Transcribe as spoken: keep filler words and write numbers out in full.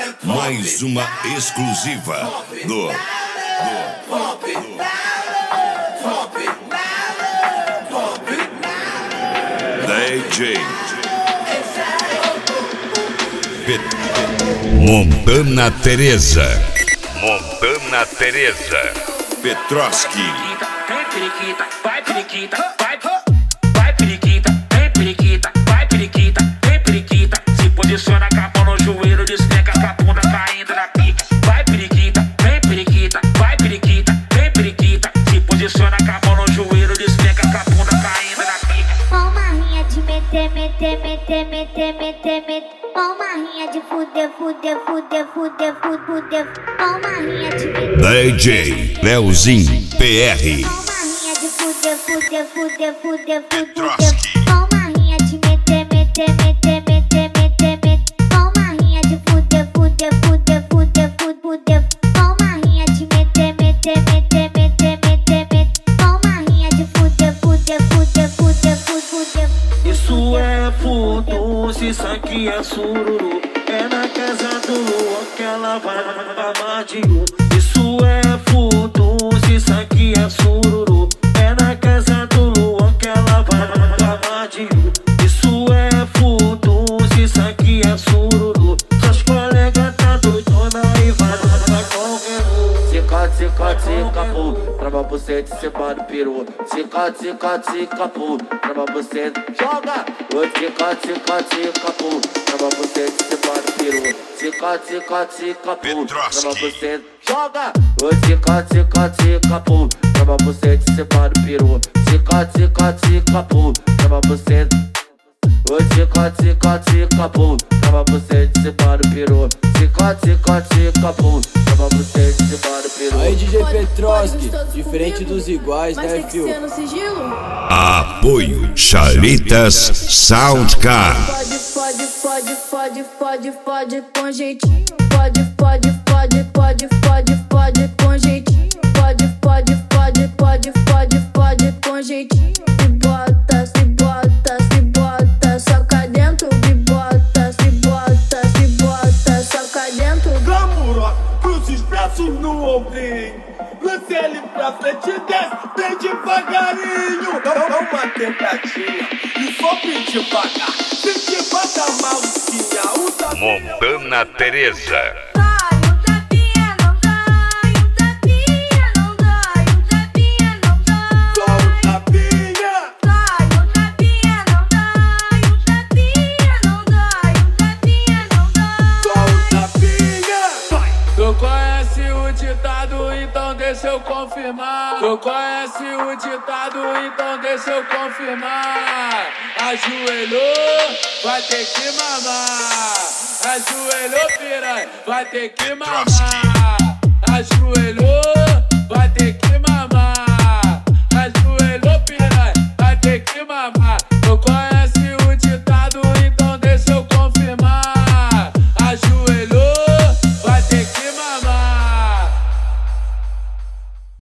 Mais uma exclusiva do, do, do D J Montana Teresa. Montana Teresa Petroski. Vem periquita, vai periquita, vai, vai periquita, vem periquita, vai periquita, vem periquita. Se posiciona com a mão no joelho, despenca com a bunda caindo na pica. Vai periquita, vem periquita, vai periquita, vem periquita. Se posiciona com a mão no joelho, despenca com a bunda caindo na pica. Ó marrinha de meter, meter, meter, meter, meter, meter. Ó marrinha de fuder, fuder, fuder, fuder, fuder, fuder. Ó marrinha de meter. D J Leozinho P R. Ó marrinha de fuder, fuder, fuder, fuder, fuder. Ó marrinha de meter, meter, meter, meter, meter, meter. Ó marrinha de fuder, fuder, fuder, fuder, fuder. Ó marrinha de meter, meter, meter, meter, meter, meter. Ó marrinha de fuder, fuder, fuder, fuder, fuder. Isso é furdunço, isso aqui é sururu. É na casa do Luan que ela vai amar de um. Isso é furdunço, isso aqui é sururu. É na casa do Luan que ela vai amar de um. Isso é furdunço, isso aqui é sururu. Suas colegas tá doidona e vai pra qualquer um. Cica, cica, cica, pô. Trava você de cima do peru. Cica, cica, cica, pô. Trava você, joga. Oi, cica, cica, cica, pô. Trava você de cima do peru. Cica, cica, cica, pô. Trava você, joga. Oi, cica, cica, cica, pô. Trava você de cima do peru. Cica, cica, cica, pô. Trava você. Oi, cica, cica, cica, pô. Trava você de cima do peru. Cica, cica, cica, pô. Trava você de cima do peru. Aí D J Petroski, diferente dos iguais, mas né, tem que fio? ser no sigilo? Apoio Chalitas Soundcar. Pode, pode, pode, pode, pode, pode com jeitinho. Pode, pode, pode, pode, pode, pode com jeitinho. Pode, pode, pode, pode, pode, pode com jeitinho. Se bota, se bota, se bota, soca dentro. Se bota, se bota, se bota, soca dentro. Glamour, cruz expresso no ombrinho. Lance ele pra frente e desce bem devagarinho. Não, não uma tentativa e só bem devagar. Se te bata maluquinha, usa Montana Teresa. Tu conhece o ditado, então deixa eu confirmar. Tu conhece o ditado, então deixa eu confirmar. Ajoelhou, vai ter que mamar. Ajoelhou, piranha, vai ter que mamar. Ajoelhou, vai ter que mamar. Ajoelhou, piranha, vai ter que mamar. Tu conhece